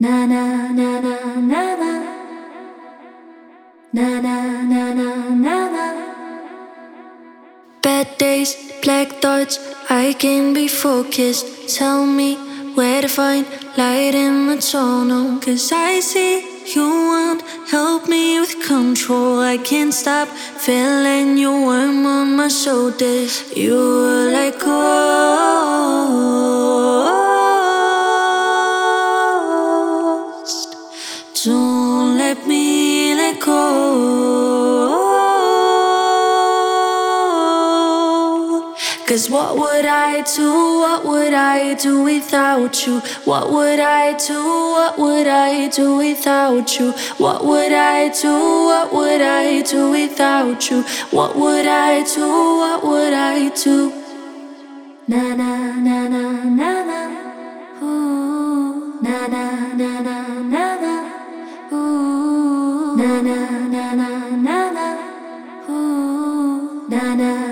Na na na na na na na na na na na na. Bad days, black thoughts, I can be focused. Tell me where to find light in the tunnel. Cause I see you won't help me with control. I can't stop feeling your warmth on my shoulders. You were like ghost. Don't let me let go. Cause what would I do, what would I do without you? What would I do, what would I do without you? What would I do, what would I do without you? What would I do, what would I do? Na na na na na na. Ooh. Na na na na na na. Ooh. Na na na na na na. Ooh. Na na